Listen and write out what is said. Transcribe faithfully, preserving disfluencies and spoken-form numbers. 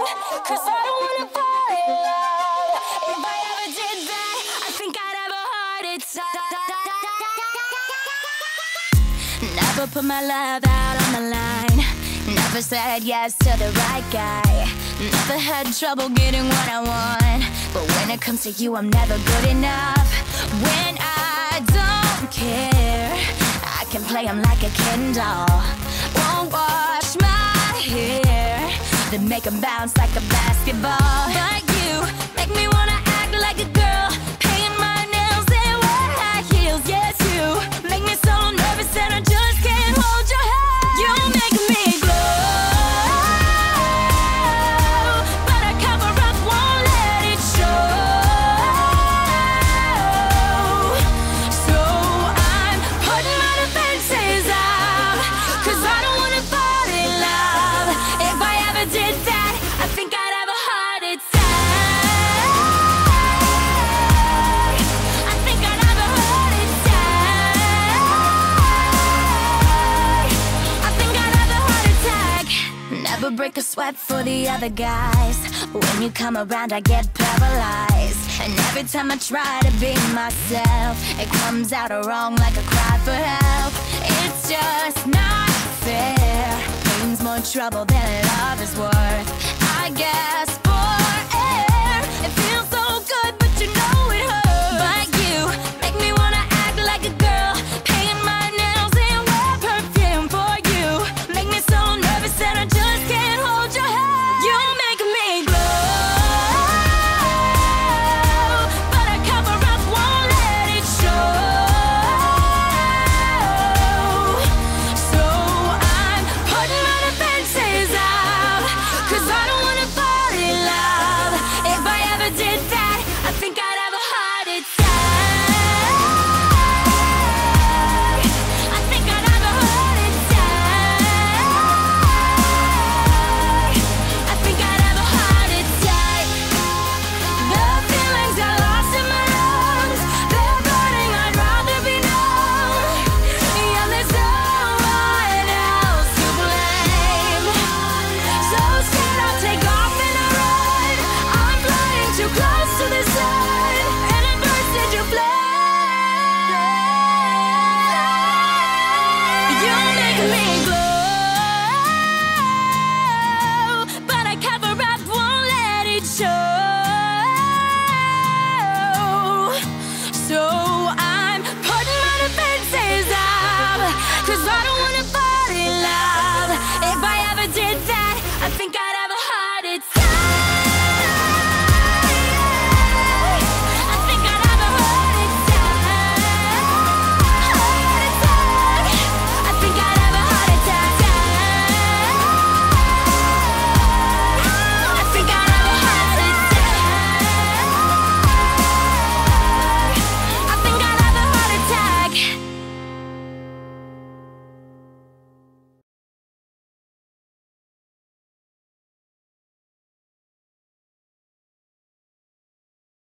Cause I don't wanna fall in love. If I ever did that, I think I'd have a heart attack. Never put my love out on the line. Never said yes to the right guy. Never had trouble getting what I want. But when it comes to you, I'm never good enough. When I don't care, I can play him like a Ken doll. Won't wash my hair, then make him bounce like a basketball. But you make me wanna act like a girl, paint my nails and wear high heels. Yes, you make me so nervous that I just can't hold your hand. You make me glow, but I cover up, won't let it show. So I'm putting my defenses up, cause I don't wanna fall in love. If I ever did that, I think I'd have a heart attack. I think I'd have a heart attack. I think I'd have a heart attack. Never break a sweat for the other guys. When you come around, I get paralyzed. And every time I try to be myself, it comes out wrong like a cry for help. It's just not fair. Pain's more trouble than love is worth. I guess